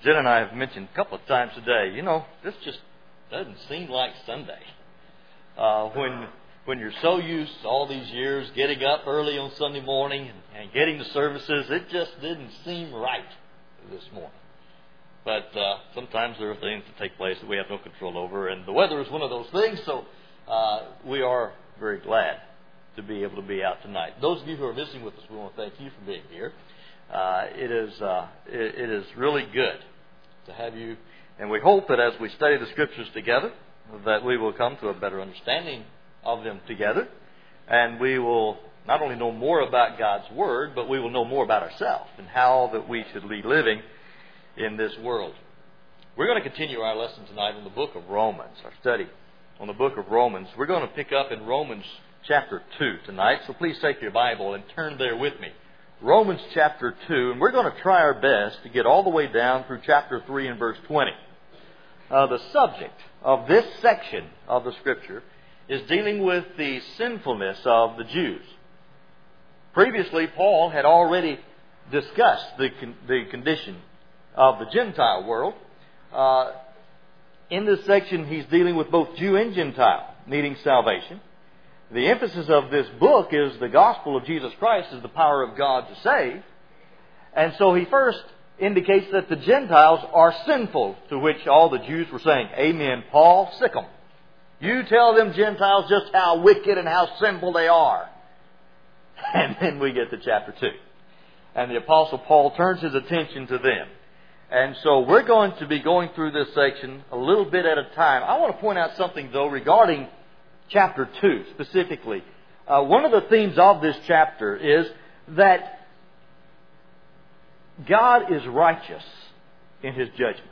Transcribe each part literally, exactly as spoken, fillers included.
Jen and I have mentioned a couple of times today, you know, this just doesn't seem like Sunday. Uh, when when you're so used to all these years getting up early on Sunday morning and, and getting to services, it just didn't seem right this morning. But uh, sometimes there are things that take place that we have no control over, and the weather is one of those things, so uh, we are very glad to be able to be out tonight. Those of you who are visiting with us, we want to thank you for being here. Uh, it is uh, it, it is really good to have you, and we hope that as we study the Scriptures together, that we will come to a better understanding of them together, and we will not only know more about God's Word, but we will know more about ourselves and how that we should be living in this world. We're going to continue our lesson tonight in the book of Romans, our study on the book of Romans. We're going to pick up in Romans chapter two tonight, so please take your Bible and turn there with me. Romans chapter two, and we're going to try our best to get all the way down through chapter three and verse twenty. Uh, the subject of this section of the Scripture is dealing with the sinfulness of the Jews. Previously, Paul had already discussed the, con- the condition of the Gentile world. Uh, in this section, he's dealing with both Jew and Gentile needing salvation. The emphasis of this book is the gospel of Jesus Christ is the power of God to save. And so he first indicates that the Gentiles are sinful, to which all the Jews were saying, "Amen, Paul, sick 'em. You tell them Gentiles just how wicked and how sinful they are." And then we get to chapter two. And the Apostle Paul turns his attention to them. And so we're going to be going through this section a little bit at a time. I want to point out something, though, regarding chapter two specifically. Uh, one of the themes of this chapter is that God is righteous in His judgment.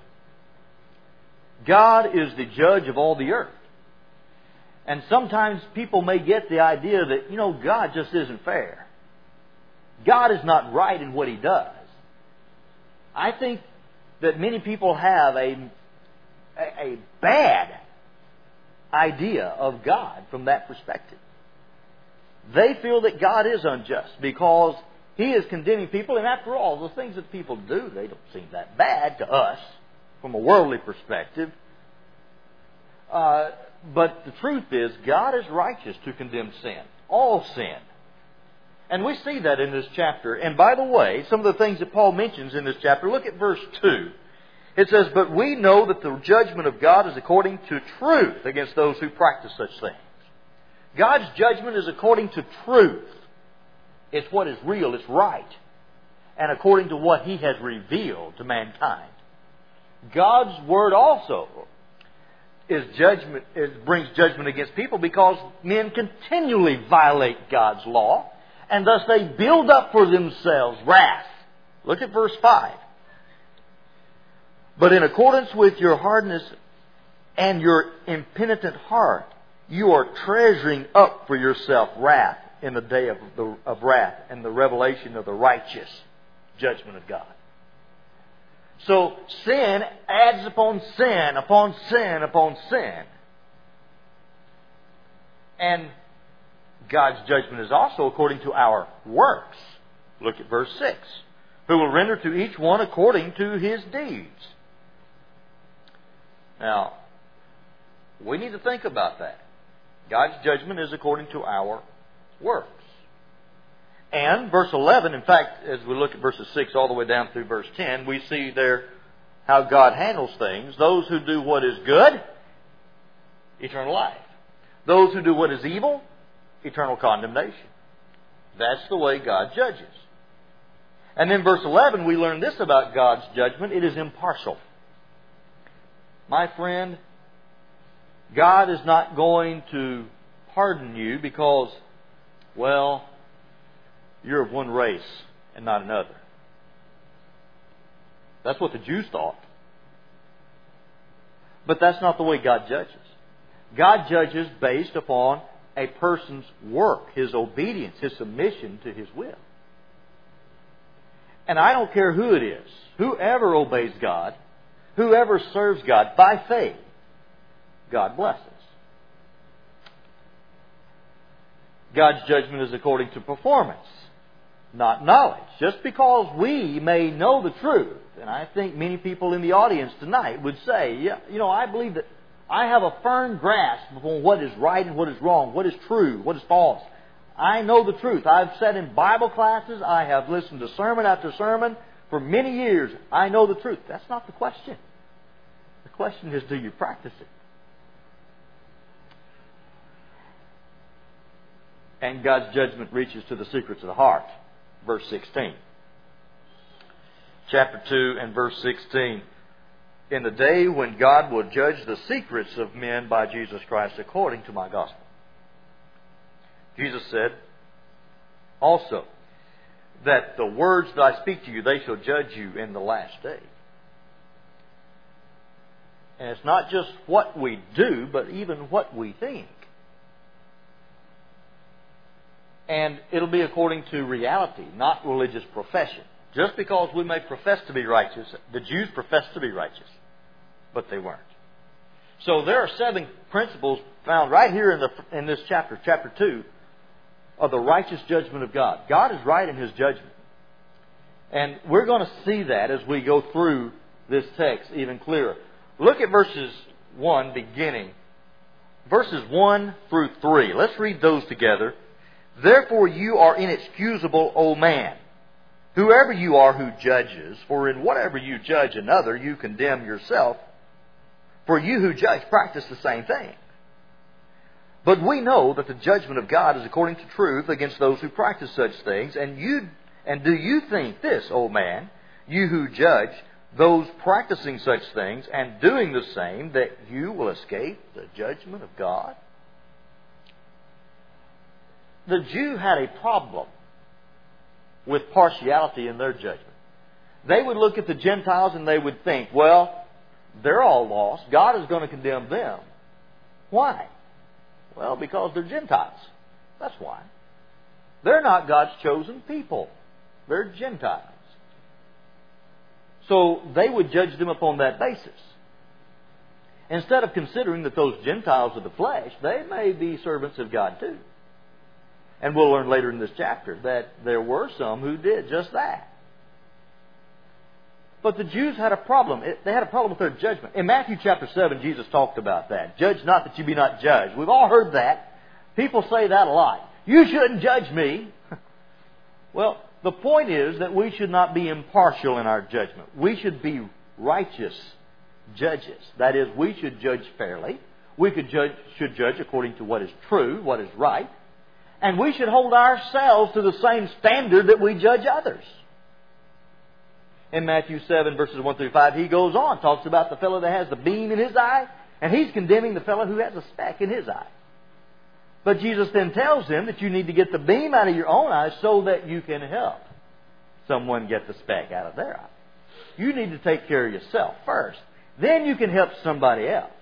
God is the judge of all the earth. And sometimes people may get the idea that, you know, God just isn't fair. God is not right in what He does. I think that many people have a, a, a bad idea of God from that perspective. They feel that God is unjust because He is condemning people, and after all, the things that people do, they don't seem that bad to us from a worldly perspective. Uh, but the truth is, God is righteous to condemn sin, all sin. And we see that in this chapter. And by the way, some of the things that Paul mentions in this chapter, look at verse two. It says, "But we know that the judgment of God is according to truth against those who practice such things." God's judgment is according to truth. It's what is real, it's right. And according to what He has revealed to mankind. God's Word also is judgment, it brings judgment against people because men continually violate God's law. And thus they build up for themselves wrath. Look at verse five. "But in accordance with your hardness and your impenitent heart, you are treasuring up for yourself wrath in the day of, the, of wrath and the revelation of the righteous judgment of God." So sin adds upon sin, upon sin, upon sin. And God's judgment is also according to our works. Look at verse six. "Who will render to each one according to his deeds." Now, we need to think about that. God's judgment is according to our works. And verse eleven, in fact, as we look at verses six all the way down through verse ten, we see there how God handles things. Those who do what is good, eternal life. Those who do what is evil, eternal condemnation. That's the way God judges. And in verse eleven, we learn this about God's judgment. It is impartial. My friend, God is not going to pardon you because, well, you're of one race and not another. That's what the Jews thought. But that's not the way God judges. God judges based upon a person's work, his obedience, his submission to His will. And I don't care who it is, whoever obeys God, whoever serves God by faith, God blesses. God's judgment is according to performance. not knowledge. Just because we may know the truth, and I think many people in the audience tonight would say, yeah, you know, I believe that I have a firm grasp upon what is right and what is wrong, what is true, what is false. I know the truth. I've sat in Bible classes. I have listened to sermon after sermon for many years. I know the truth. That's not the question. The question is, do you practice it? And God's judgment reaches to the secrets of the heart. Verse sixteen. Chapter two and verse sixteen. In the day when God will judge the secrets of men by Jesus Christ according to my gospel. Jesus said also that the words that I speak to you, they shall judge you in the last day. And it's not just what we do, but even what we think. And it'll be according to reality, not religious profession. Just because we may profess to be righteous, the Jews professed to be righteous, but they weren't. So there are seven principles found right here in the in this chapter, chapter two, of the righteous judgment of God. God is right in His judgment. And we're going to see that as we go through this text even clearer. Look at verses one beginning. Verses one through three. Let's read those together. Therefore you are inexcusable, O man, whoever you are who judges, for in whatever you judge another, you condemn yourself. For you who judge practice the same thing. But we know that the judgment of God is according to truth against those who practice such things. And you, and do you think this, O man, you who judge those practicing such things and doing the same, that you will escape the judgment of God? The Jew had a problem with partiality in their judgment. They would look at the Gentiles and they would think, well, they're all lost. God is going to condemn them. Why? Well, because they're Gentiles. That's why. They're not God's chosen people. They're Gentiles. So they would judge them upon that basis. Instead of considering that those Gentiles of the flesh, they may be servants of God too. And we'll learn later in this chapter that there were some who did just that. But the Jews had a problem. They had a problem with their judgment. In Matthew chapter seven, Jesus talked about that. Judge not that you be not judged. We've all heard that. People say that a lot. You shouldn't judge me. Well, the point is that we should not be impartial in our judgment. We should be righteous judges. That is, we should judge fairly. We could judge, should judge according to what is true, what is right. And we should hold ourselves to the same standard that we judge others. In Matthew seven, verses one through five, he goes on, talks about the fellow that has the beam in his eye, and he's condemning the fellow who has a speck in his eye. But Jesus then tells him that you need to get the beam out of your own eye so that you can help someone get the speck out of their eye. You need to take care of yourself first. Then you can help somebody else.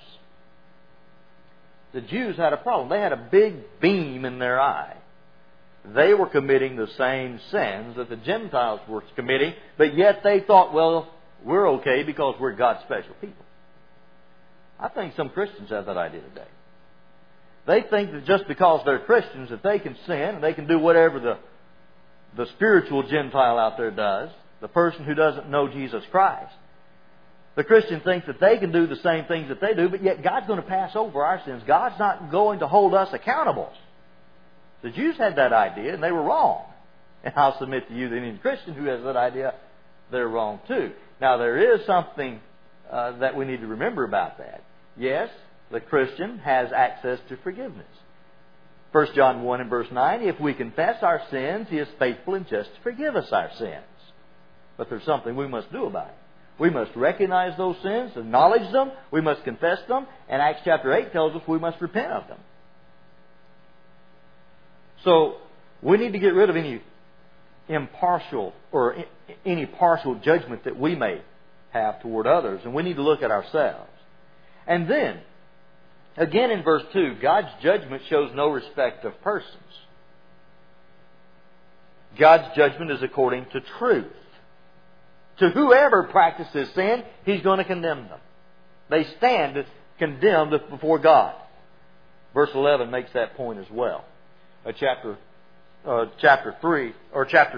The Jews had a problem. They had a big beam in their eye. They were committing the same sins that the Gentiles were committing, but yet they thought, well, we're okay because we're God's special people. I think some Christians have that idea today. They think that just because they're Christians that they can sin and they can do whatever the, the spiritual Gentile out there does, the person who doesn't know Jesus Christ. The Christian thinks that they can do the same things that they do, but yet God's going to pass over our sins. God's not going to hold us accountable. The Jews had that idea, and they were wrong. And I'll submit to you that any Christian who has that idea, they're wrong too. Now, there is something uh, that we need to remember about that. Yes, the Christian has access to forgiveness. First John one and verse nine, if we confess our sins, He is faithful and just to forgive us our sins. But there's something we must do about it. We must recognize those sins, acknowledge them, we must confess them, and Acts chapter eight tells us we must repent of them. So, we need to get rid of any impartial or any partial judgment that we may have toward others, and we need to look at ourselves. And then, again in verse two, God's judgment shows no respect of persons. God's judgment is according to truth. To whoever practices sin, He's going to condemn them. They stand condemned before God. Verse eleven makes that point as well. Uh, chapter, uh, chapter three, or chapter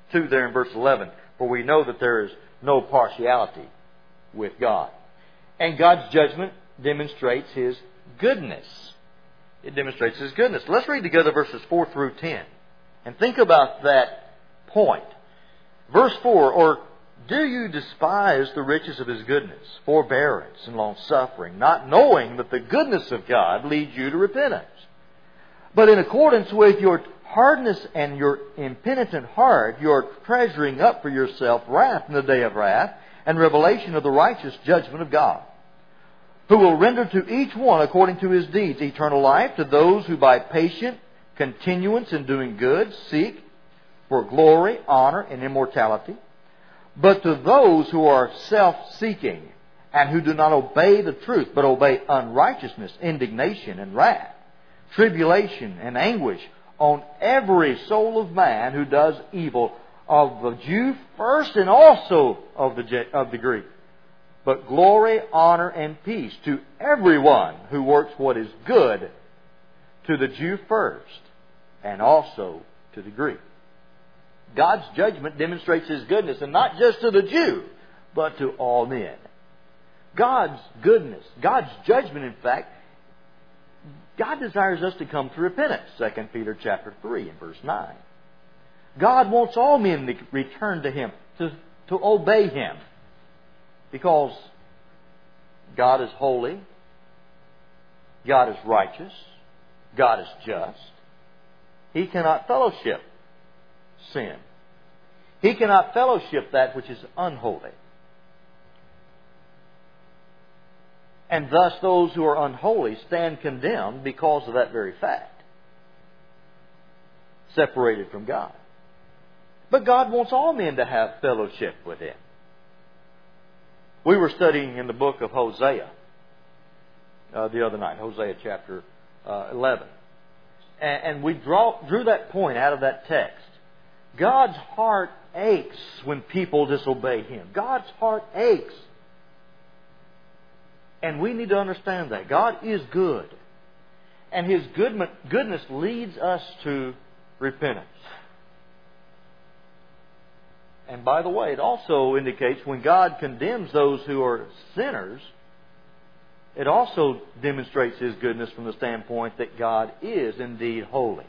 two there in verse eleven. For we know that there is no partiality with God. And God's judgment demonstrates His goodness. It demonstrates His goodness. Let's read together verses four through ten. And think about that point. Verse four, or do you despise the riches of His goodness, forbearance, and long-suffering, not knowing that the goodness of God leads you to repentance? But in accordance with your hardness and your impenitent heart, you are treasuring up for yourself wrath in the day of wrath, and revelation of the righteous judgment of God, who will render to each one according to his deeds eternal life to those who by patient continuance in doing good seek for glory, honor, and immortality. But to those who are self-seeking and who do not obey the truth, but obey unrighteousness, indignation, and wrath, tribulation and anguish on every soul of man who does evil, of the Jew first and also of the, of the Greek. But glory, honor, and peace to everyone who works what is good, to the Jew first and also to the Greek. God's judgment demonstrates His goodness, and not just to the Jew, but to all men. God's goodness, God's judgment, in fact, God desires us to come to repentance. Second Peter chapter three and verse nine. God wants all men to return to Him, to, to obey Him. Because God is holy, God is righteous, God is just. He cannot fellowship sin. He cannot fellowship that which is unholy. And thus those who are unholy stand condemned because of that very fact. Separated from God. But God wants all men to have fellowship with Him. We were studying in the book of Hosea uh, the other night, Hosea chapter uh, eleven. And, and we draw, drew that point out of that text. God's heart aches when people disobey Him. God's heart aches. And we need to understand that. God is good. And His goodness leads us to repentance. And by the way, it also indicates when God condemns those who are sinners, it also demonstrates His goodness from the standpoint that God is indeed holy.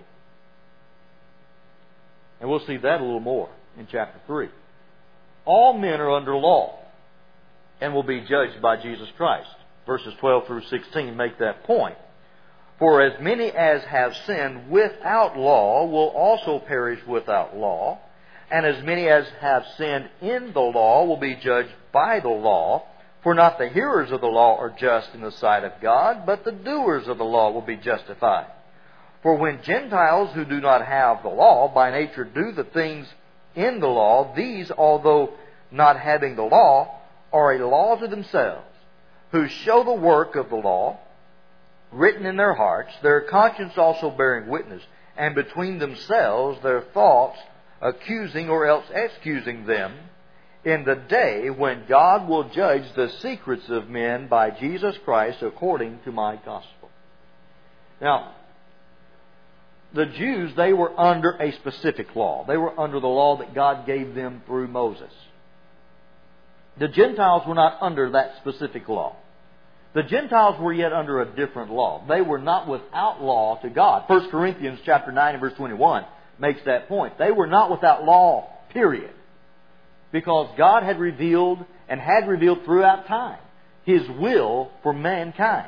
And we'll see that a little more in chapter three. All men are under law and will be judged by Jesus Christ. Verses twelve through sixteen make that point. For as many as have sinned without law will also perish without law. And as many as have sinned in the law will be judged by the law. For not the hearers of the law are just in the sight of God, but the doers of the law will be justified. For when Gentiles who do not have the law by nature do the things in the law, these, although not having the law, are a law to themselves, who show the work of the law written in their hearts, their conscience also bearing witness, and between themselves their thoughts accusing or else excusing them, in the day when God will judge the secrets of men by Jesus Christ according to my gospel. Now, the Jews, they were under a specific law. They were under the law that God gave them through Moses. The Gentiles were not under that specific law. The Gentiles were yet under a different law. They were not without law to God. First Corinthians chapter nine and verse twenty-one makes that point. They were not without law, period. Because God had revealed and had revealed throughout time His will for mankind.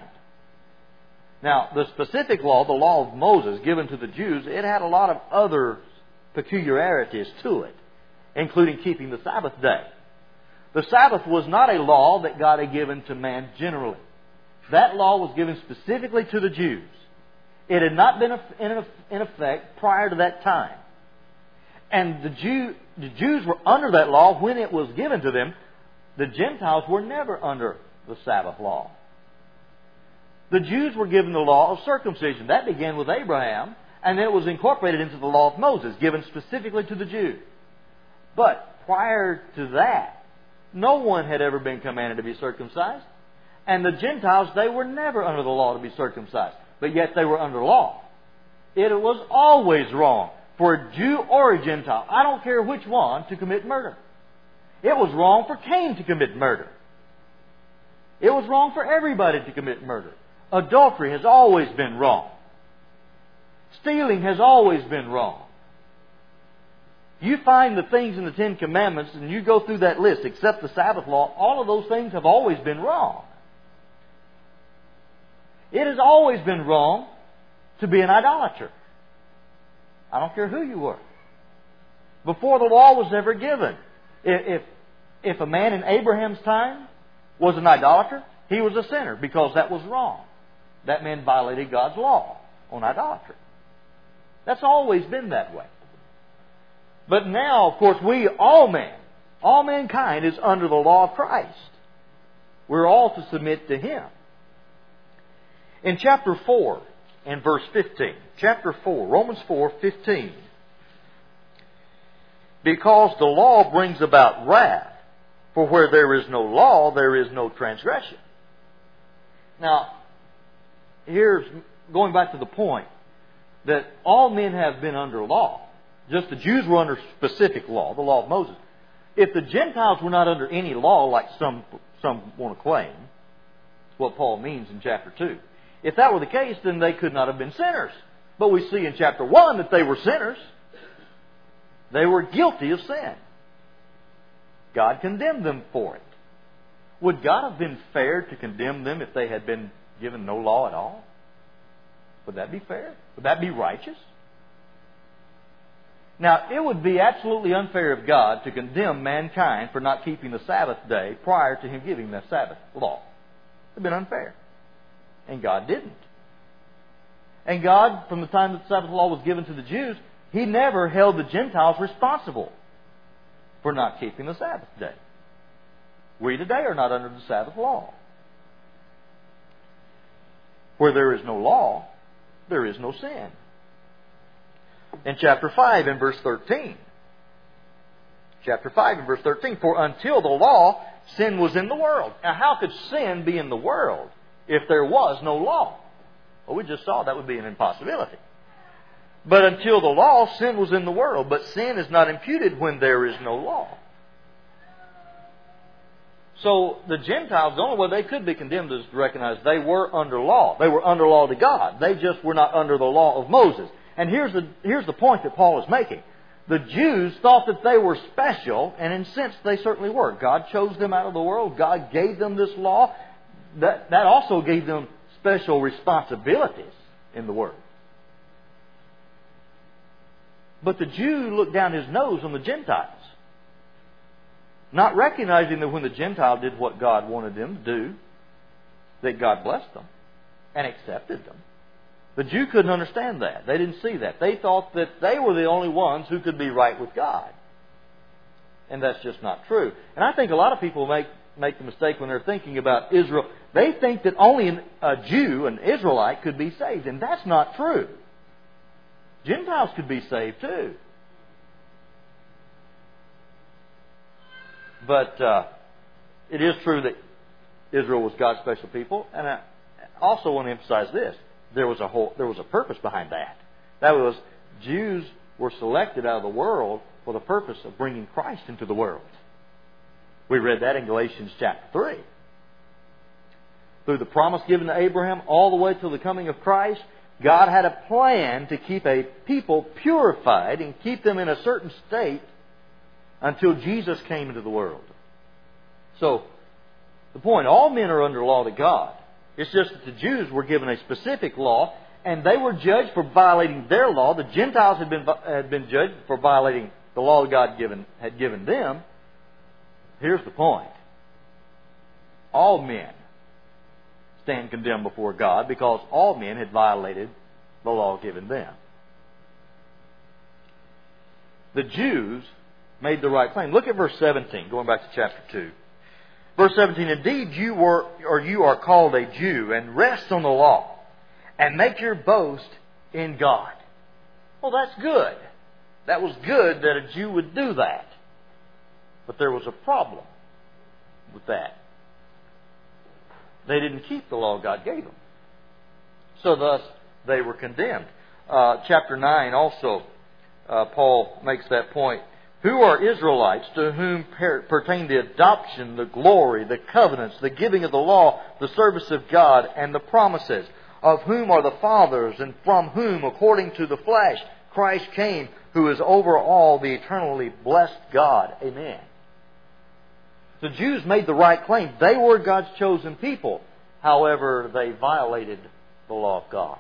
Now, the specific law, the law of Moses given to the Jews, it had a lot of other peculiarities to it, including keeping the Sabbath day. The Sabbath was not a law that God had given to man generally. That law was given specifically to the Jews. It had not been in effect prior to that time. And the, Jew, the Jews were under that law when it was given to them. The Gentiles were never under the Sabbath law. The Jews were given the law of circumcision. That began with Abraham, and then it was incorporated into the law of Moses, given specifically to the Jews. But prior to that, no one had ever been commanded to be circumcised. And the Gentiles, they were never under the law to be circumcised. But yet they were under law. It was always wrong for a Jew or a Gentile, I don't care which one, to commit murder. It was wrong for Cain to commit murder. It was wrong for everybody to commit murder. Adultery has always been wrong. Stealing has always been wrong. You find the things in the Ten Commandments and you go through that list, except the Sabbath law, all of those things have always been wrong. It has always been wrong to be an idolater. I don't care who you were. Before the law was ever given, if, if a man in Abraham's time was an idolater, he was a sinner because that was wrong. That man violated God's law on idolatry. That's always been that way. But now, of course, we, all men, all mankind is under the law of Christ. We're all to submit to Him. In chapter four and verse fifteen, chapter four, Romans four, fifteen, because the law brings about wrath, for where there is no law, there is no transgression. Now, here's going back to the point that all men have been under law. Just the Jews were under specific law, the law of Moses. If the Gentiles were not under any law, like some some want to claim, that's what Paul means in chapter two. If that were the case, then they could not have been sinners. But we see in chapter one that they were sinners. They were guilty of sin. God condemned them for it. Would God have been fair to condemn them if they had been given no law at all? Would that be fair? Would that be righteous? Now, it would be absolutely unfair of God to condemn mankind for not keeping the Sabbath day prior to Him giving the Sabbath law. It would have been unfair. And God didn't. And God, from the time that the Sabbath law was given to the Jews, He never held the Gentiles responsible for not keeping the Sabbath day. We today are not under the Sabbath law. Where there is no law, there is no sin. In chapter five and verse thirteen. Chapter five and verse thirteen. For until the law, sin was in the world. Now how could sin be in the world if there was no law? Well, we just saw that would be an impossibility. But until the law, sin was in the world. But sin is not imputed when there is no law. So the Gentiles, the only way they could be condemned is to recognize they were under law. They were under law to God. They just were not under the law of Moses. And here's the, here's the point that Paul is making. The Jews thought that they were special, and in a sense they certainly were. God chose them out of the world. God gave them this law. That, that also gave them special responsibilities in the world. But the Jew looked down his nose on the Gentiles, not recognizing that when the Gentile did what God wanted them to do, that God blessed them and accepted them. The Jew couldn't understand that. They didn't see that. They thought that they were the only ones who could be right with God. And that's just not true. And I think a lot of people make, make the mistake when they're thinking about Israel. They think that only a Jew, an Israelite, could be saved. And that's not true. Gentiles could be saved too. But uh, it is true that Israel was God's special people. And I also want to emphasize this. There was a whole, there was a purpose behind that. That was, Jews were selected out of the world for the purpose of bringing Christ into the world. We read that in Galatians chapter three. Through the promise given to Abraham all the way to the coming of Christ, God had a plan to keep a people purified and keep them in a certain state until Jesus came into the world. So, the point, all men are under law to God. It's just that the Jews were given a specific law, and they were judged for violating their law. The Gentiles had been had been judged for violating the law God given had given them. Here's the point. All men stand condemned before God because all men had violated the law given them. The Jews made the right claim. Look at verse seventeen, going back to chapter two. Verse seventeen, indeed you were, or you are called a Jew, and rest on the law, and make your boast in God. Well, that's good. That was good that a Jew would do that. But there was a problem with that. They didn't keep the law God gave them. So thus, they were condemned. Uh, chapter nine also, uh, Paul makes that point. Who are Israelites to whom per- pertain the adoption, the glory, the covenants, the giving of the law, the service of God, and the promises? Of whom are the fathers, and from whom, according to the flesh, Christ came, who is over all, the eternally blessed God. Amen. The Jews made the right claim. They were God's chosen people. However, they violated the law of God.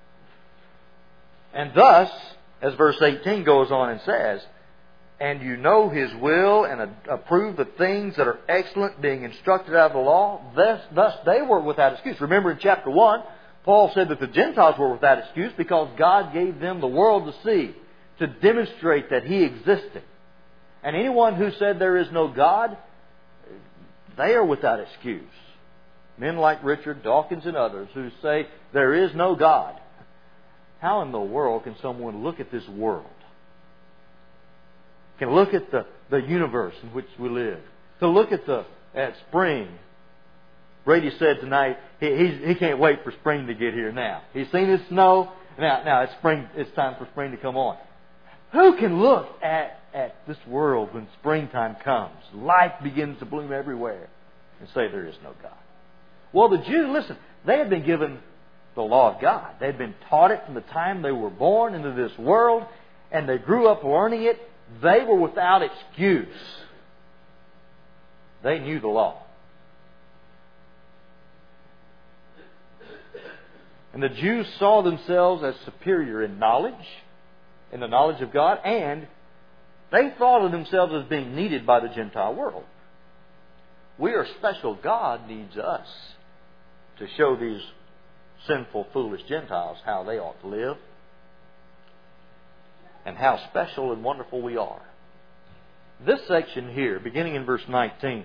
And thus, as verse eighteen goes on and says, and you know His will and approve the things that are excellent, being instructed out of the law. Thus, thus they were without excuse. Remember in chapter one, Paul said that the Gentiles were without excuse because God gave them the world to see, to demonstrate that He existed. And anyone who said there is no God, they are without excuse. Men like Richard Dawkins and others who say there is no God. How in the world can someone look at this world? Can look at the, the universe in which we live. To look at the at spring. Brady said tonight he he's, he can't wait for spring to get here now. He's seen the snow. Now now it's spring. It's time for spring to come on. Who can look at, at this world when springtime comes? Life begins to bloom everywhere and say there is no God. Well, the Jews, listen, they had been given the law of God. They had been taught it from the time they were born into this world, and they grew up learning it. They were without excuse. They knew the law. And the Jews saw themselves as superior in knowledge, in the knowledge of God, and they thought of themselves as being needed by the Gentile world. We are special. God needs us to show these sinful, foolish Gentiles how they ought to live and how special and wonderful we are. This section here, beginning in verse nineteen,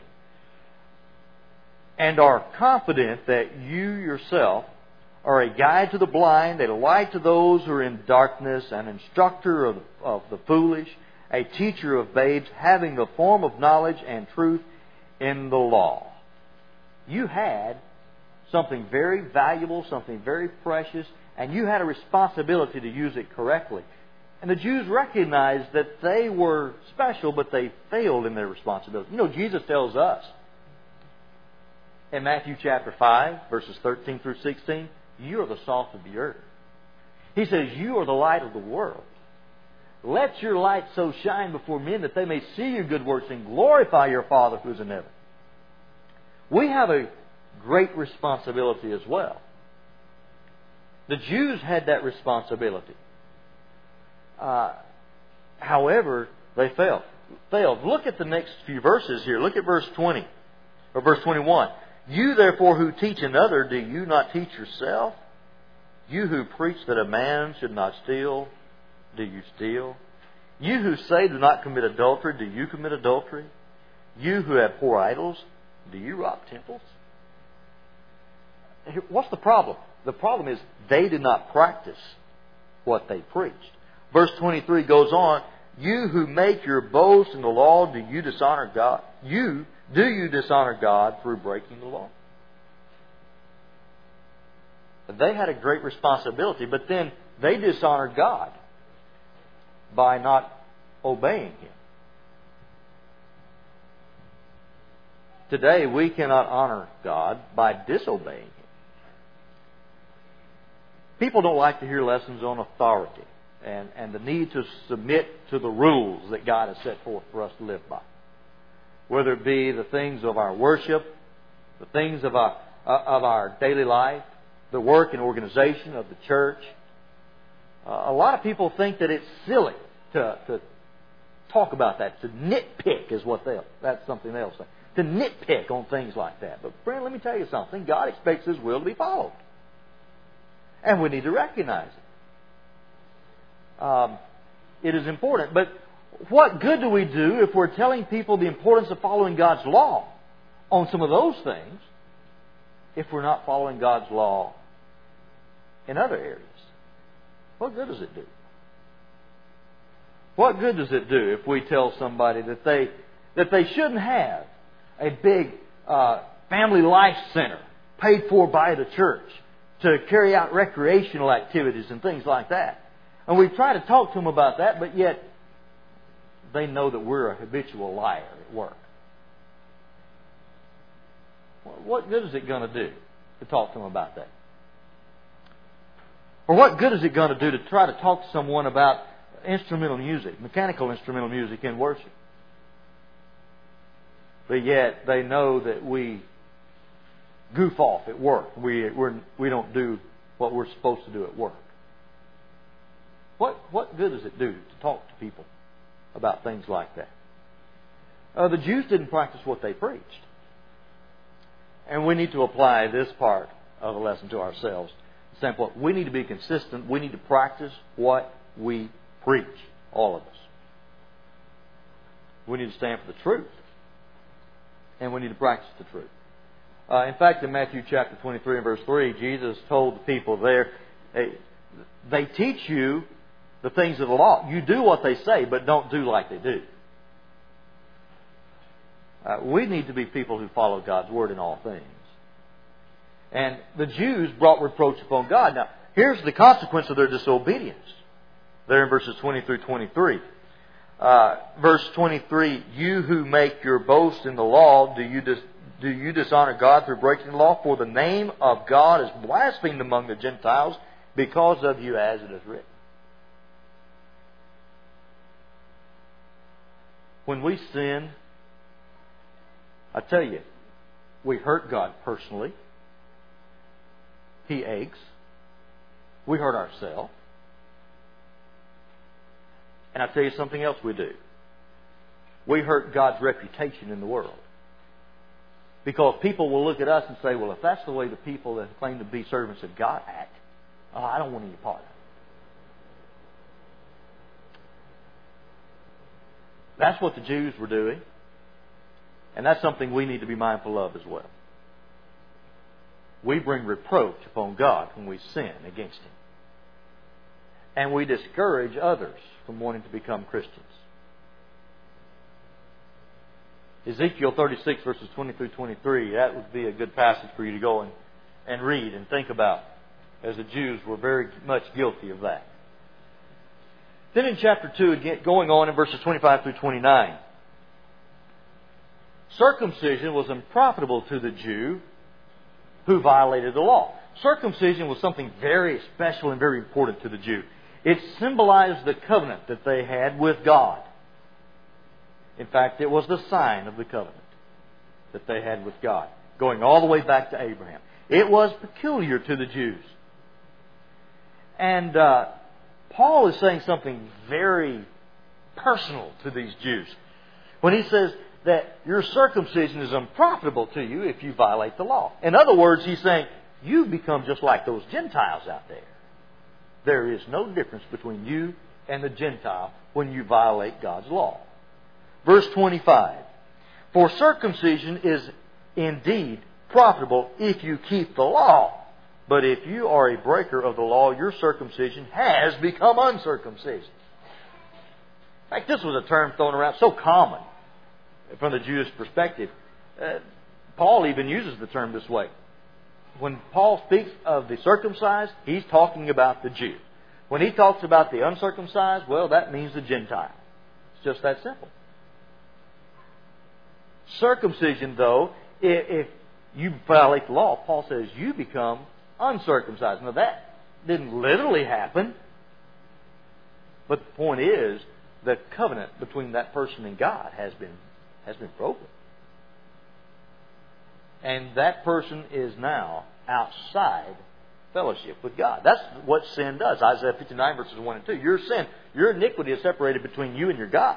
and are confident that you yourself are a guide to the blind, a light to those who are in darkness, an instructor of, of the foolish, a teacher of babes, having the form of knowledge and truth in the law. You had something very valuable, something very precious, and you had a responsibility to use it correctly. And the Jews recognized that they were special, but they failed in their responsibility. You know, Jesus tells us in Matthew chapter five, verses thirteen through sixteen, you are the salt of the earth. He says, you are the light of the world. Let your light so shine before men that they may see your good works and glorify your Father who is in heaven. We have a great responsibility as well. The Jews had that responsibility. Uh, however, they failed. Failed. Look at the next few verses here. Look at verse twenty or verse twenty-one. You therefore who teach another, do you not teach yourself? You who preach that a man should not steal, do you steal? You who say do not commit adultery, do you commit adultery? You who abhor idols, do you rob temples? What's the problem? The problem is they did not practice what they preached. Verse twenty-three goes on, you who make your boast in the law, do you dishonor God? You, do you dishonor God through breaking the law? They had a great responsibility, but then they dishonored God by not obeying Him. Today, we cannot honor God by disobeying Him. People don't like to hear lessons on authority and, and the need to submit to the rules that God has set forth for us to live by. Whether it be the things of our worship, the things of our, uh, of our daily life, the work and organization of the church. Uh, a lot of people think that it's silly to, to talk about that. To nitpick is what they'll, that's something they'll say. To nitpick on things like that. But friend, let me tell you something. God expects His will to be followed. And we need to recognize it. Um, it is important. But what good do we do if we're telling people the importance of following God's law on some of those things if we're not following God's law in other areas? What good does it do? What good does it do if we tell somebody that they that they shouldn't have a big uh, family life center paid for by the church to carry out recreational activities and things like that? And we try to talk to them about that, but yet they know that we're a habitual liar at work. What good is it going to do to talk to them about that? Or what good is it going to do to try to talk to someone about instrumental music, mechanical instrumental music in worship? But yet they know that we goof off at work. We we're, we don't do what we're supposed to do at work. What what good does it do to talk to people about things like that? Uh, the Jews didn't practice what they preached. And we need to apply this part of the lesson to ourselves. Simple. We need to be consistent. We need to practice what we preach. All of us. We need to stand for the truth. And we need to practice the truth. Uh, in fact, in Matthew chapter twenty-three and verse three, Jesus told the people there, hey, they teach you the things of the law. You do what they say, but don't do like they do. Uh, we need to be people who follow God's Word in all things. And the Jews brought reproach upon God. Now, here's the consequence of their disobedience. There in verses twenty through twenty-three. Uh, verse twenty-three, you who make your boast in the law, do you dis- do you dishonor God through breaking the law? For the name of God is blasphemed among the Gentiles because of you, as it is written. When we sin, I tell you, we hurt God personally. He aches. We hurt ourselves. And I'll tell you something else we do. We hurt God's reputation in the world. Because people will look at us and say, well, if that's the way the people that claim to be servants of God act, oh, I don't want any part of it. That's what the Jews were doing. And that's something we need to be mindful of as well. We bring reproach upon God when we sin against Him. And we discourage others from wanting to become Christians. Ezekiel thirty-six verses twenty through twenty-three, that would be a good passage for you to go and, and read and think about, as the Jews were very much guilty of that. Then in chapter two, again, going on in verses twenty-five through twenty-nine, circumcision was unprofitable to the Jew who violated the law. Circumcision was something very special and very important to the Jew. It symbolized the covenant that they had with God. In fact, it was the sign of the covenant that they had with God, going all the way back to Abraham. It was peculiar to the Jews. And uh, Paul is saying something very personal to these Jews when he says that your circumcision is unprofitable to you if you violate the law. In other words, he's saying you become just like those Gentiles out there. There is no difference between you and the Gentile when you violate God's law. Verse twenty-five, for circumcision is indeed profitable if you keep the law. But if you are a breaker of the law, your circumcision has become uncircumcision. In fact, this was a term thrown around so common from the Jewish perspective. Uh, Paul even uses the term this way. When Paul speaks of the circumcised, he's talking about the Jew. When he talks about the uncircumcised, well, that means the Gentile. It's just that simple. Circumcision, though, if you violate the law, Paul says you become uncircumcised. Now, that didn't literally happen. But the point is, the covenant between that person and God has been has been broken. And that person is now outside fellowship with God. That's what sin does. Isaiah fifty-nine verses one and two. Your sin, your iniquity is separated between you and your God.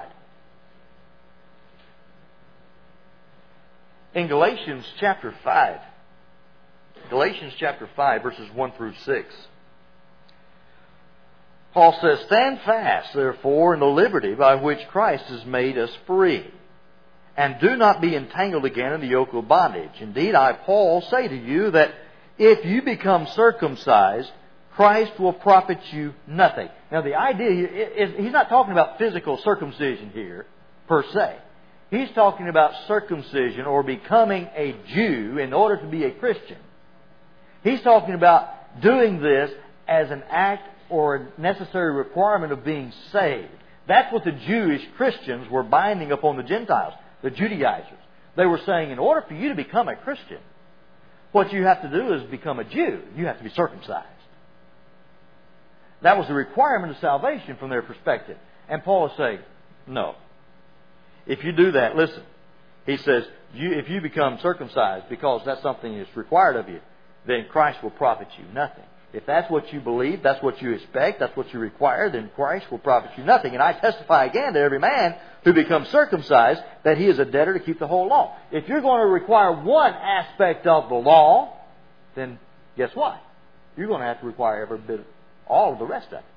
In Galatians chapter five, Galatians chapter five verses one through six, Paul says, stand fast, therefore, in the liberty by which Christ has made us free. And do not be entangled again in the yoke of bondage. Indeed, I, Paul, say to you that if you become circumcised, Christ will profit you nothing. Now, the idea here is he's not talking about physical circumcision here, per se. He's talking about circumcision or becoming a Jew in order to be a Christian. He's talking about doing this as an act or a necessary requirement of being saved. That's what the Jewish Christians were binding upon the Gentiles, the Judaizers. They were saying, in order for you to become a Christian, what you have to do is become a Jew. You have to be circumcised. That was the requirement of salvation from their perspective. And Paul is saying, no. If you do that, listen. He says, you, if you become circumcised because that's something that's required of you, then Christ will profit you nothing. If that's what you believe, that's what you expect, that's what you require, then Christ will profit you nothing. And I testify again to every man who becomes circumcised that he is a debtor to keep the whole law. If you're going to require one aspect of the law, then guess what? You're going to have to require every bit, all of the rest of it.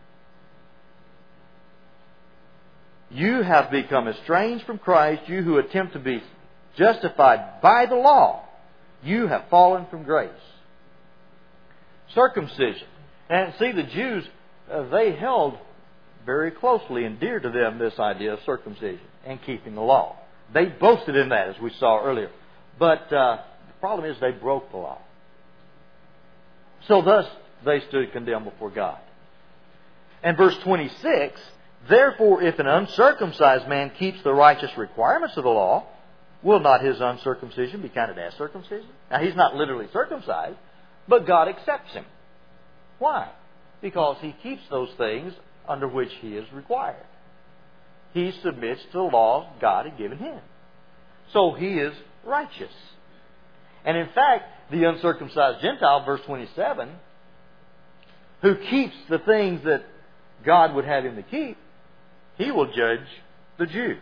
You have become estranged from Christ, you who attempt to be justified by the law. You have fallen from grace. Circumcision. And see, the Jews, uh, they held very closely and dear to them this idea of circumcision and keeping the law. They boasted in that, as we saw earlier. But uh, the problem is they broke the law. So thus, they stood condemned before God. And verse twenty-six, therefore, if an uncircumcised man keeps the righteous requirements of the law, will not his uncircumcision be counted as circumcision? Now, he's not literally circumcised, but God accepts him. Why? Because he keeps those things under which he is required. He submits to the law God had given him. So he is righteous. And in fact, the uncircumcised Gentile, verse twenty-seven, who keeps the things that God would have him to keep, he will judge the Jew.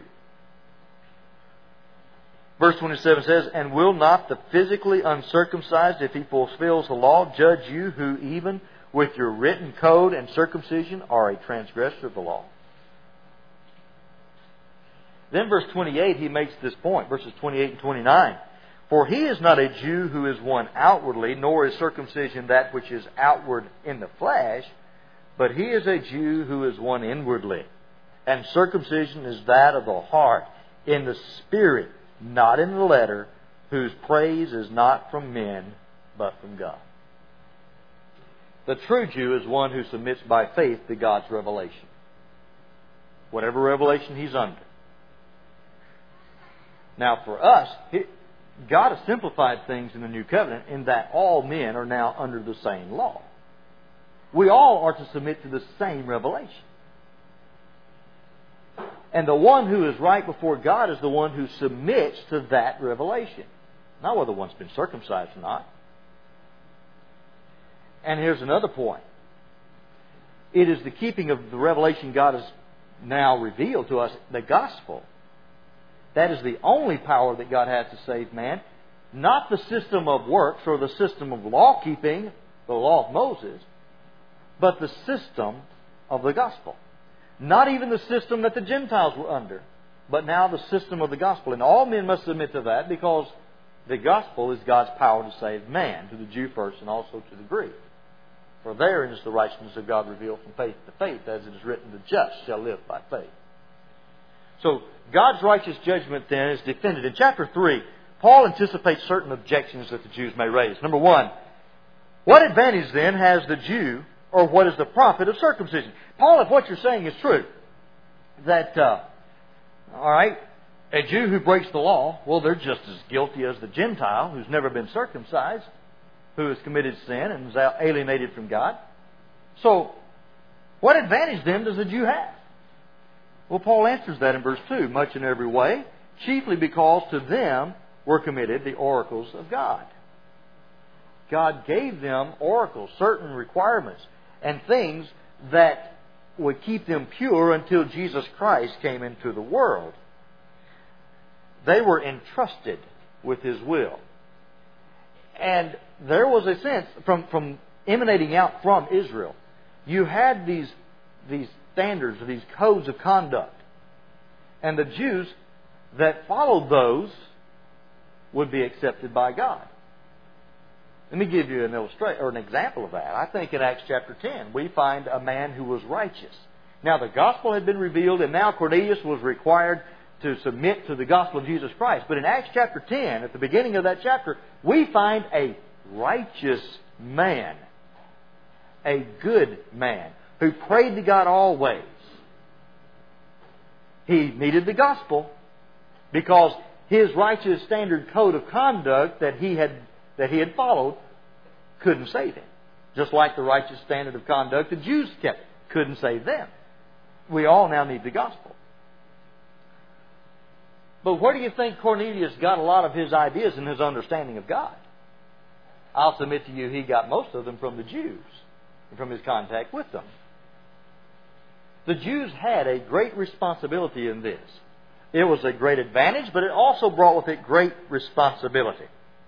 Verse twenty-seven says, and will not the physically uncircumcised, if he fulfills the law, judge you who even with your written code and circumcision are a transgressor of the law? Then verse twenty-eight, he makes this point, verses twenty-eight and twenty-nine. For he is not a Jew who is one outwardly, nor is circumcision that which is outward in the flesh, but he is a Jew who is one inwardly. And circumcision is that of the heart, in the spirit, not in the letter, whose praise is not from men, but from God. The true Jew is one who submits by faith to God's revelation. Whatever revelation he's under. Now for us, God has simplified things in the New Covenant in that all men are now under the same law. We all are to submit to the same revelation. And the one who is right before God is the one who submits to that revelation. Not whether one's been circumcised or not. And here's another point. It is the keeping of the revelation God has now revealed to us, the gospel. That is the only power that God has to save man. Not the system of works or the system of law keeping, the law of Moses, but the system of the gospel. Not even the system that the Gentiles were under, but now the system of the gospel. And all men must submit to that because the gospel is God's power to save man, to the Jew first and also to the Greek. For therein is the righteousness of God revealed from faith to faith, as it is written, the just shall live by faith. So God's righteous judgment then is defended. In chapter three, Paul anticipates certain objections that the Jews may raise. Number one, what advantage then has the Jew, or what is the profit of circumcision? Paul, if what you're saying is true, that, uh, all right, a Jew who breaks the law, well, they're just as guilty as the Gentile who's never been circumcised, who has committed sin and is alienated from God. So, what advantage then does the Jew have? Well, Paul answers that in verse two, much in every way, chiefly because to them were committed the oracles of God. God gave them oracles, certain requirements, and things that would keep them pure until Jesus Christ came into the world. They were entrusted with His will. And there was a sense, from, from emanating out from Israel, you had these, these standards, these codes of conduct. And the Jews that followed those would be accepted by God. Let me give you an illustration or an example of that. I think in Acts chapter ten, we find a man who was righteous. Now the gospel had been revealed, and now Cornelius was required to submit to the gospel of Jesus Christ. But in Acts chapter ten, at the beginning of that chapter, we find a righteous man a good man who prayed to God always. He needed the gospel because his righteous standard code of conduct that he had that he had followed couldn't save him. Just like the righteous standard of conduct the Jews kept couldn't save them. We all now need the gospel. But where do you think Cornelius got a lot of his ideas and his understanding of God? I'll submit to you he got most of them from the Jews and from his contact with them. The Jews had a great responsibility in this. It was a great advantage, but it also brought with it great responsibility.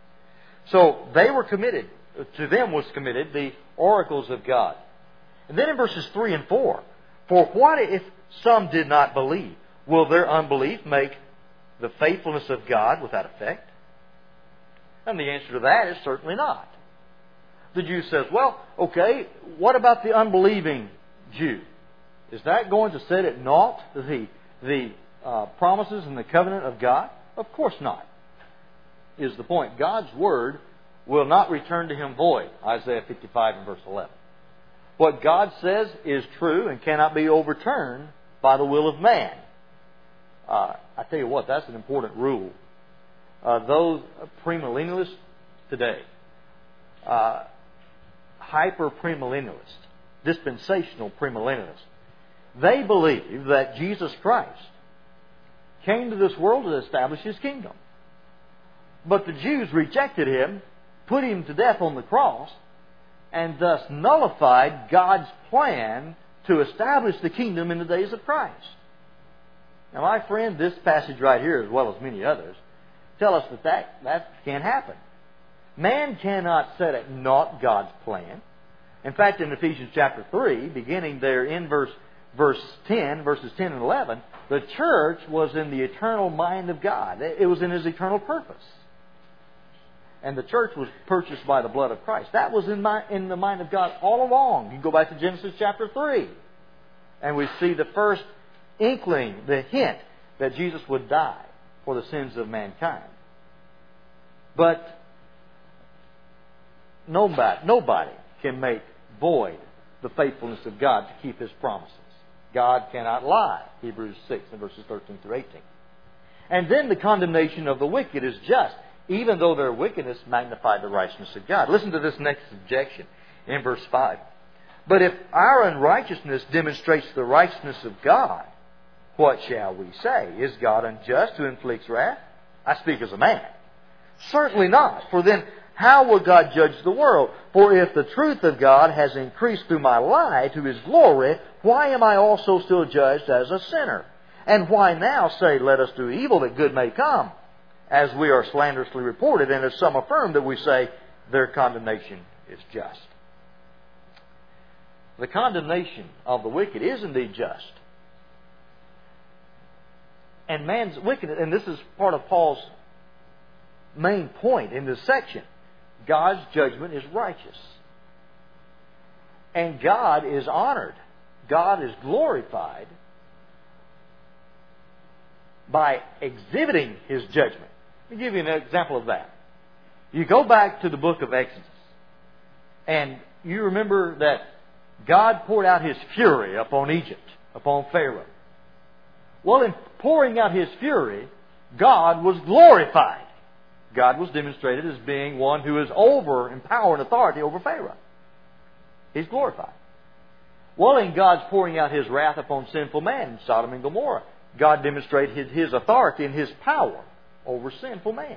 So they were committed, to them was committed the oracles of God. And then in verses three and four, for what if some did not believe? Will their unbelief make the faithfulness of God without effect? And the answer to that is certainly not. The Jew says, well, okay, what about the unbelieving Jew? Is that going to set at naught the, the uh, promises and the covenant of God? Of course not, is the point. God's Word will not return to Him void, Isaiah fifty-five and verse eleven. What God says is true and cannot be overturned by the will of man. Uh, I tell you what, that's an important rule. Uh, those premillennialists today, uh, hyper-premillennialists, dispensational premillennialists, they believe that Jesus Christ came to this world to establish His kingdom. But the Jews rejected Him, put Him to death on the cross, and thus nullified God's plan to establish the kingdom in the days of Christ. Now, my friend, this passage right here, as well as many others, tell us that that, that can't happen. Man cannot set at naught God's plan. In fact, in Ephesians chapter three, beginning there in verse verse ten, verses ten and eleven, the church was in the eternal mind of God. It was in His eternal purpose. And the church was purchased by the blood of Christ. That was in, my, in the mind of God all along. You go back to Genesis chapter three, and we see the first inkling, the hint, that Jesus would die for the sins of mankind. But nobody, nobody can make void the faithfulness of God to keep His promises. God cannot lie, Hebrews six and verses thirteen through eighteen. And then the condemnation of the wicked is just, even though their wickedness magnified the righteousness of God. Listen to this next objection in verse five. But if our unrighteousness demonstrates the righteousness of God, what shall we say? Is God unjust who inflicts wrath? I speak as a man. Certainly not. For then how will God judge the world? For if the truth of God has increased through my lie to His glory, why am I also still judged as a sinner? And why now say, let us do evil that good may come? As we are slanderously reported, and as some affirm that we say, their condemnation is just. The condemnation of the wicked is indeed just. And man's wickedness, and this is part of Paul's main point in this section, God's judgment is righteous. And God is honored. God is glorified by exhibiting His judgment. Let me give you an example of that. You go back to the book of Exodus, and you remember that God poured out His fury upon Egypt, upon Pharaoh. Well, in pouring out His fury, God was glorified. God was demonstrated as being one who is over in power and authority over Pharaoh. He's glorified. Well, in God's pouring out His wrath upon sinful man, Sodom and Gomorrah, God demonstrated His authority and His power over sinful man.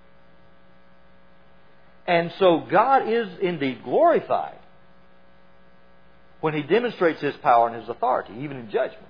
And so God is indeed glorified when He demonstrates His power and His authority, even in judgment.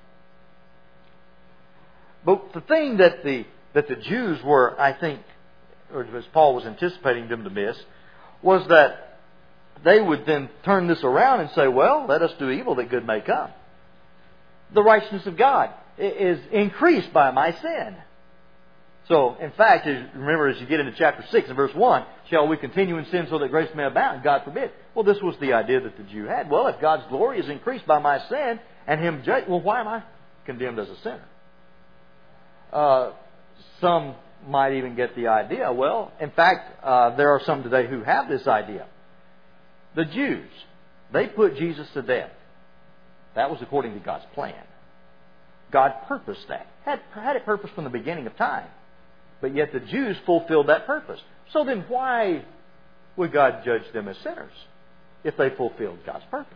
But the thing that the that the Jews were, I think, or as Paul was anticipating them to miss, was that they would then turn this around and say, well, let us do evil that good may come. The righteousness of God is increased by my sin. So, in fact, as, remember as you get into chapter six and verse one, shall we continue in sin so that grace may abound? God forbid. Well, this was the idea that the Jew had. Well, if God's glory is increased by my sin and Him judge, well, why am I condemned as a sinner? Uh, some might even get the idea. Well, in fact, uh, there are some today who have this idea. The Jews They put Jesus to death. That was according to God's plan. God purposed that. Had, had it purposed from the beginning of time. But yet the Jews fulfilled that purpose. So then why would God judge them as sinners if they fulfilled God's purpose?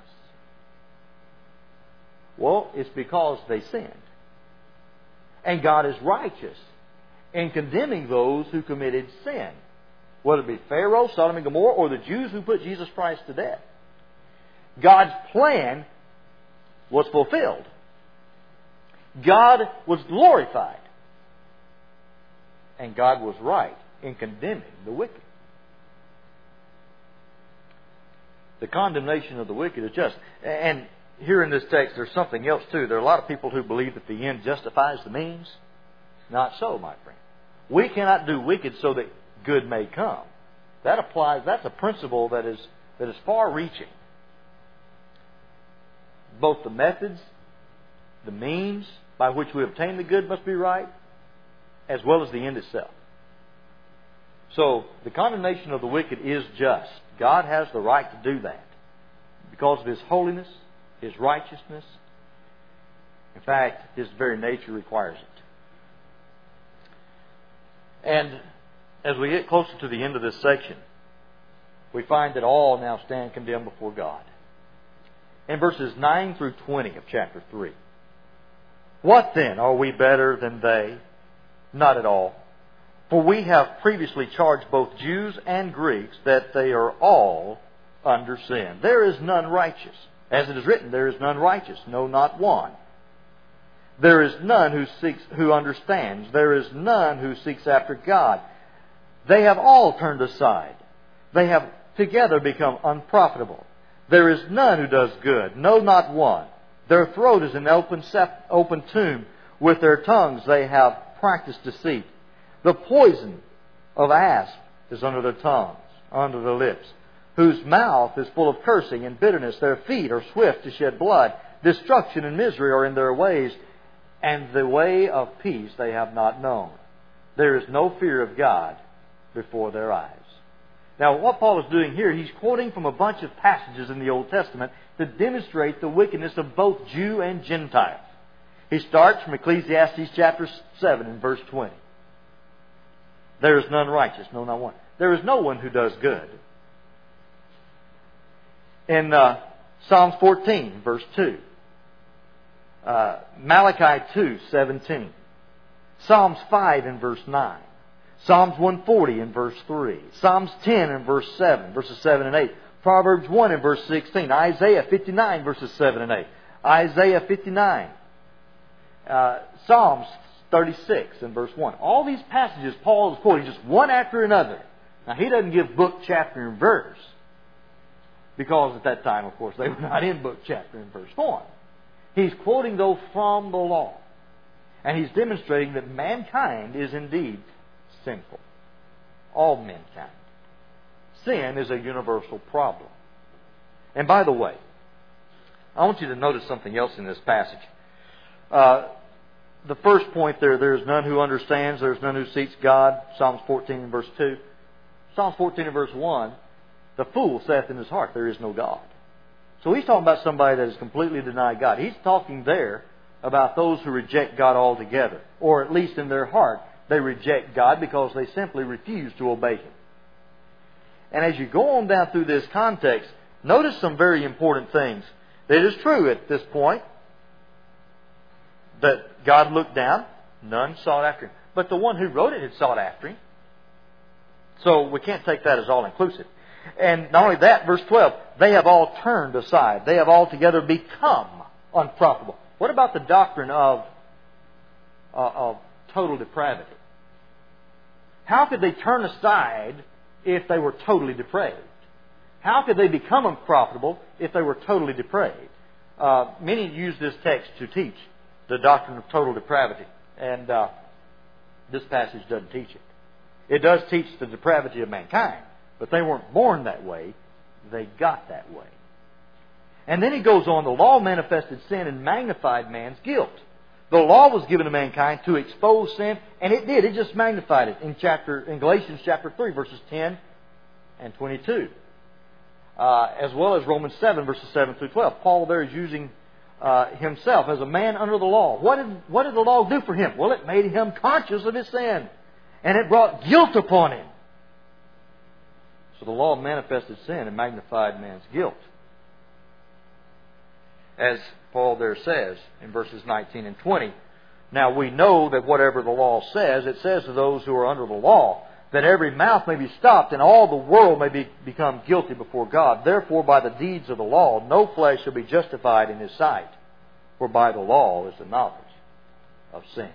Well, it's because they sinned. And God is righteous in condemning those who committed sin. Whether it be Pharaoh, Sodom and Gomorrah, or the Jews who put Jesus Christ to death. God's plan was fulfilled. God was glorified. And God was right in condemning the wicked. The condemnation of the wicked is just. And here in this text, there's something else too. There are a lot of people who believe that the end justifies the means. Not so, my friend. We cannot do wicked so that good may come. That applies. That's a principle that is that is far-reaching. Both the methods, the means by which we obtain the good must be right, as well as the end itself. So, the condemnation of the wicked is just. God has the right to do that because of His holiness, His righteousness. In fact, His very nature requires it. And as we get closer to the end of this section, we find that all now stand condemned before God. In verses nine through twenty of chapter three. What then? Are we better than they? Not at all. For we have previously charged both Jews and Greeks that they are all under sin. There is none righteous. As it is written, there is none righteous, no, not one. There is none who seeks, who understands. There is none who seeks after God. They have all turned aside. They have together become unprofitable. There is none who does good, no, not one. Their throat is an open, sep- open tomb. With their tongues they have practiced deceit. The poison of asp is under their tongues, under their lips, whose mouth is full of cursing and bitterness. Their feet are swift to shed blood. Destruction and misery are in their ways, and the way of peace they have not known. There is no fear of God before their eyes. Now, what Paul is doing here, he's quoting from a bunch of passages in the Old Testament to demonstrate the wickedness of both Jew and Gentile. He starts from Ecclesiastes chapter seven and verse twenty. There is none righteous, no, not one. There is no one who does good. In uh, Psalms fourteen, verse two. Uh, Malachi two, seventeen. Psalms five and verse nine. Psalms one forty and verse three. Psalms ten and verse seven, verses seven and eight. Proverbs one and verse sixteen. Isaiah fifty-nine, verses seven and eight. Isaiah fifty-nine. Uh, Psalms thirty-six and verse one. All these passages Paul is quoting just one after another. Now, he doesn't give book, chapter, and verse. Because at that time, of course, they were not in book, chapter, and verse form. He's quoting, though, from the law. And he's demonstrating that mankind is indeed sinful. All mankind. Sin is a universal problem. And by the way, I want you to notice something else in this passage. Uh, the first point there, there is none who understands, there is none who seeks God. Psalms fourteen and verse two. Psalms fourteen and verse one, the fool saith in his heart, there is no God. So he's talking about somebody that has completely denied God. He's talking there about those who reject God altogether. Or at least in their heart, they reject God because they simply refuse to obey Him. And as you go on down through this context, notice some very important things. It is true at this point that God looked down, none sought after Him. But the one who wrote it had sought after Him. So we can't take that as all-inclusive. And not only that, verse twelve, they have all turned aside. They have altogether become unprofitable. What about the doctrine of, uh, of total depravity? How could they turn aside if they were totally depraved? How could they become unprofitable if they were totally depraved? Uh, many use this text to teach the doctrine of total depravity. And uh, this passage doesn't teach it. It does teach the depravity of mankind. But they weren't born that way. They got that way. And then he goes on, the law manifested sin and magnified man's guilt. The law was given to mankind to expose sin, and it did. It just magnified it in chapter in Galatians chapter three, verses ten and twenty-two. uh, as well as Romans seven, verses seven through twelve. Paul there is using uh, himself as a man under the law. What did, what did the law do for him? Well, it made him conscious of his sin. And it brought guilt upon him. So the law manifested sin and magnified man's guilt. As Paul there says in verses nineteen and twenty, now we know that whatever the law says, it says to those who are under the law, that every mouth may be stopped and all the world may be, become guilty before God. Therefore, by the deeds of the law, no flesh shall be justified in His sight. For by the law is the knowledge of sin.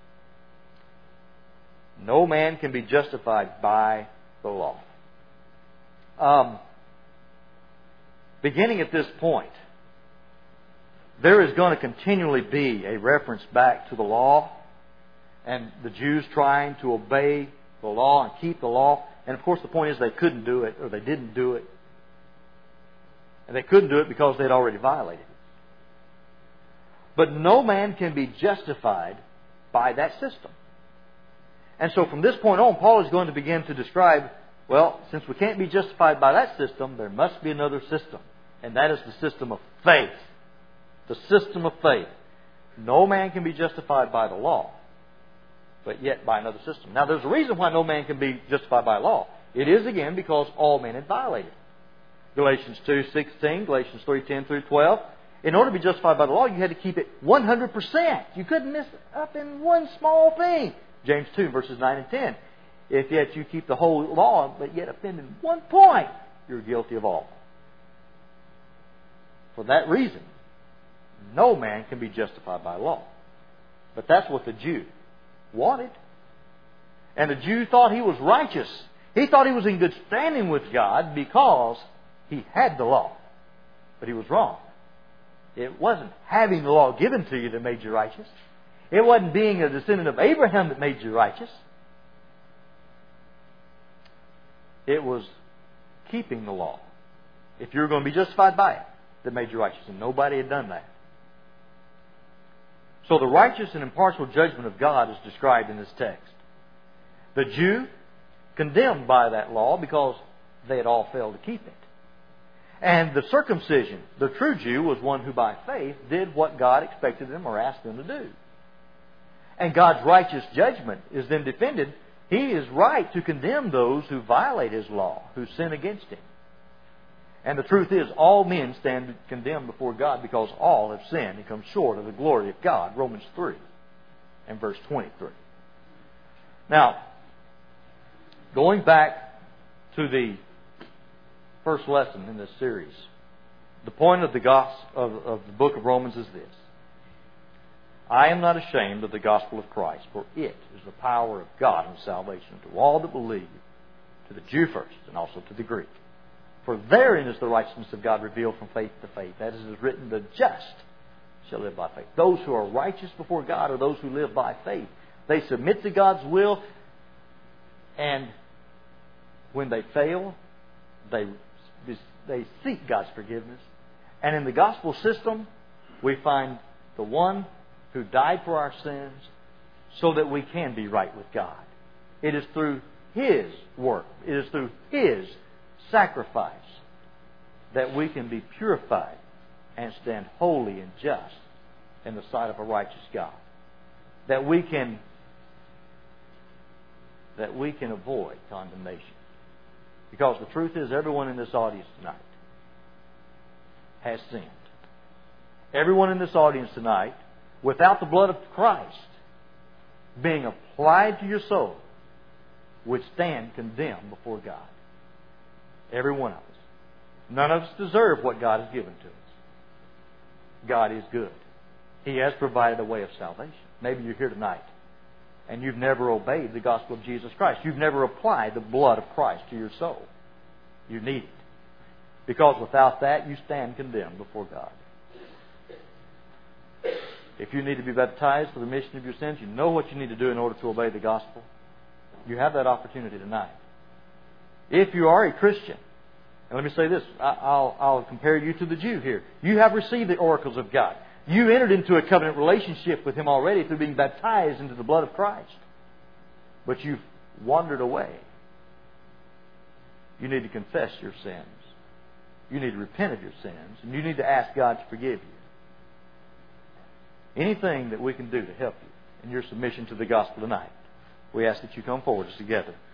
No man can be justified by the law. Um, beginning at this point, there is going to continually be a reference back to the law and the Jews trying to obey the law and keep the law. And of course the point is they couldn't do it, or they didn't do it. And they couldn't do it because they had already violated it. But no man can be justified by that system. And so from this point on, Paul is going to begin to describe, well, since we can't be justified by that system, there must be another system. And that is the system of faith. The system of faith. No man can be justified by the law, but yet by another system. Now, there's a reason why no man can be justified by law. It is, again, because all men had violated. Galatians two sixteen, Galatians three ten through twelve. In order to be justified by the law, you had to keep it one hundred percent. You couldn't miss up in one small thing. James two, verses nine and ten. If yet you keep the whole law, but yet offend in one point, you're guilty of all. For that reason, no man can be justified by law. But that's what the Jew wanted. And the Jew thought he was righteous. He thought he was in good standing with God because he had the law. But he was wrong. It wasn't having the law given to you that made you righteous. It wasn't being a descendant of Abraham that made you righteous. It was keeping the law, if you were going to be justified by it, that made you righteous. And nobody had done that. So the righteous and impartial judgment of God is described in this text. The Jew condemned by that law because they had all failed to keep it. And the circumcision, the true Jew, was one who by faith did what God expected them or asked them to do. And God's righteous judgment is then defended. He is right to condemn those who violate His law, who sin against Him. And the truth is, all men stand condemned before God because all have sinned and come short of the glory of God. Romans three and verse twenty-three. Now, going back to the first lesson in this series, the point of the gospel of, of the book of Romans is this: I am not ashamed of the gospel of Christ, for it is the power of God and salvation to all that believe, to the Jew first, and also to the Greek. For therein is the righteousness of God revealed from faith to faith. That is, it is written, the just shall live by faith. Those who are righteous before God are those who live by faith. They submit to God's will, and when they fail, they, they seek God's forgiveness. And in the gospel system, we find the one who died for our sins so that we can be right with God. It is through His work. It is through His sacrifice that we can be purified and stand holy and just in the sight of a righteous God. That we can that we can avoid condemnation. Because the truth is, everyone in this audience tonight has sinned. Everyone in this audience tonight, without the blood of Christ being applied to your soul, would stand condemned before God. Every one of us. None of us deserve what God has given to us. God is good. He has provided a way of salvation. Maybe you're here tonight and you've never obeyed the gospel of Jesus Christ. You've never applied the blood of Christ to your soul. You need it. Because without that, you stand condemned before God. If you need to be baptized for the remission of your sins, you know what you need to do in order to obey the gospel. You have that opportunity tonight. If you are a Christian, and let me say this, I'll, I'll compare you to the Jew here. You have received the oracles of God. You entered into a covenant relationship with Him already through being baptized into the blood of Christ. But you've wandered away. You need to confess your sins You need to repent of your sins, and you need to ask God to forgive you. Anything that we can do to help you in your submission to the gospel tonight, we ask that you come forward together.